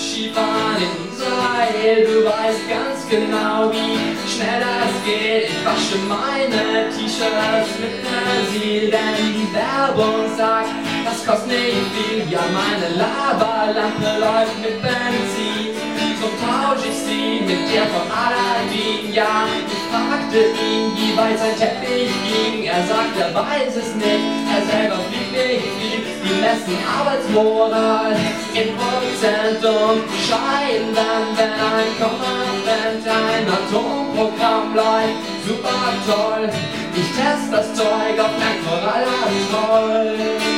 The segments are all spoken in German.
Skifahren in Israel. Du weißt ganz genau, wie schnell das geht. Ich wasche meine T-Shirts mit Persil, denn die Werbung sagt, das kostet nicht viel. Ja, meine Lavalampe läuft mit Benzin. So tausch ich sie mit der von Aladdin. Ja, ich fragte ihn, wie weit sein Teppich ging. Er sagt, er weiß es nicht, er selber fliegt nicht viel. Die messen Arbeitsmoral in Prozent und scheiden dann, wenn ein Komma brennt. Ein Atomprogramm läuft super toll. Ich teste das Zeug auf mein Korallentroll.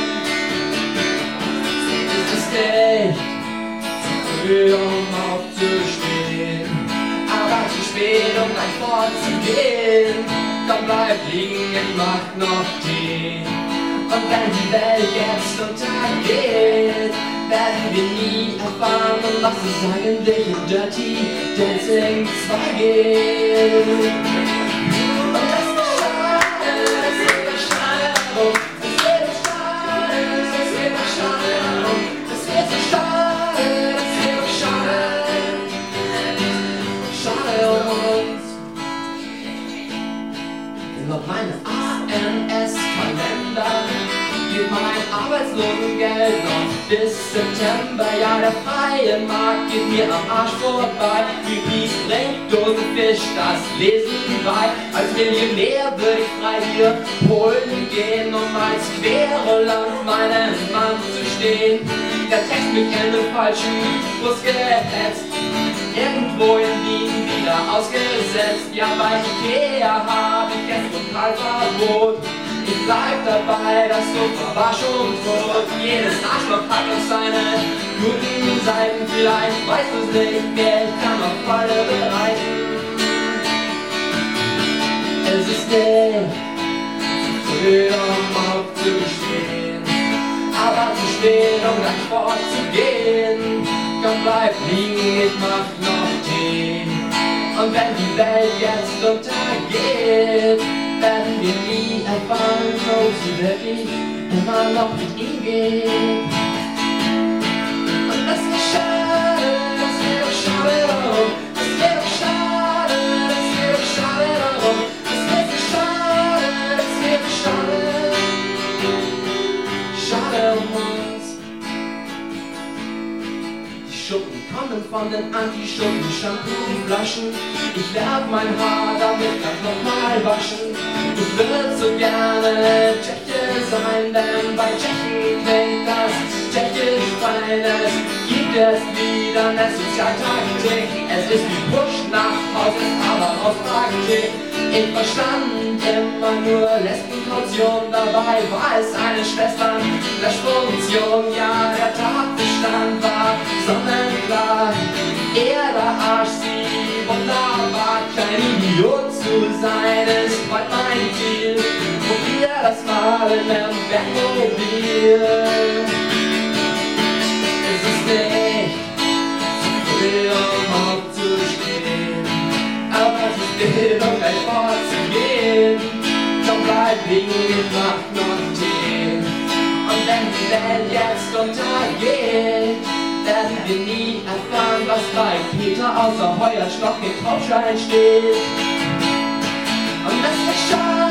Es ist echt früh, um aufzustehen, aber zu spät, um gleich fortzugehen. Komm, bleib liegen, ich mach noch Tee. Und wenn die Welt jetzt untergeht, werden wir nie erfahren, um was es eigentlich in Dirty Dancing 2 geht. Und das ist schade, das ist schade, das wird schade, das wird schade, das wird so schade, das wird schade, schade um uns. Laut meinem ANS-Kalender geht mein Arbeitslosengeld noch bis September. Ja, der freie Markt geht mir am Arsch vorbei. Greenpeace bringt Dosenfisch das Lesen bei. Als Millionär würde ich frei hier Polen gehen, um als Querulant meinem Mann zu stehen. Der Text mich in den falschen Bus gehetzt, irgendwo in Wien wieder ausgesetzt. Ja, bei Ikea hab ich jetzt Totalverbot. Ich bleib dabei, das Sofa war schon tot. Jedes Arschloch hat noch seine guten Seiten. Vielleicht weißt du's nicht mehr, ich kann noch Falle bereiten. Es ist nicht zu früh, um aufzustehen, aber zu spät, um gleich fortzugehen. Komm, bleib liegen, ich mach noch Tee. Und wenn die Welt jetzt untergeht, werden wir nie erfahren, ob sie wirklich immer noch mit ihm geht. Und das ist schade, das wäre schade darum, das wäre schade, das wäre schade darum, das wäre schade, das wäre schade, schade um uns. Die Schuppen kommen von den Anti-Schuppen-Shampoo-Flaschen. Ich werd mein Haar damit gleich nochmal waschen. Ich würde so gerne Tscheche sein, denn bei Tschechen klingt das tschechisch fein. Es gibt es wieder eine Sozialtaktik. Es ist wie Push nach Hause, ist aber aus Praktik. Ich verstand immer nur Lesbenkaution, dabei war es eine Schwestern-Funktion. Ja, der Tatbestand war sonnenklar. Er, der Arsch, sie wunderbar. Kein Idiot zu sein ist bald mein Ziel. Probier das mal in einem Werkmobil. Es ist nicht zu früh, um aufzustehen, aber zu spät, um gleich fortzugehen. Komm, bleib liegen, ich mach noch Tee. Und wenn die Welt jetzt untergeht, werden wir nie erfahren, was bei Peter außer Heuerstock im Taufschein steht. Und das ist schade.